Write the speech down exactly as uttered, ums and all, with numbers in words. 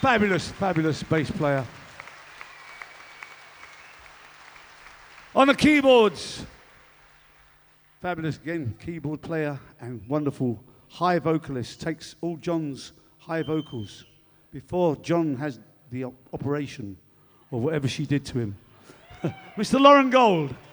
Fabulous, fabulous bass player. On the keyboards, fabulous again, keyboard player and wonderful high vocalist. Takes all John's high vocals before John has the op- operation or whatever she did to him. Mister Lauren Gold.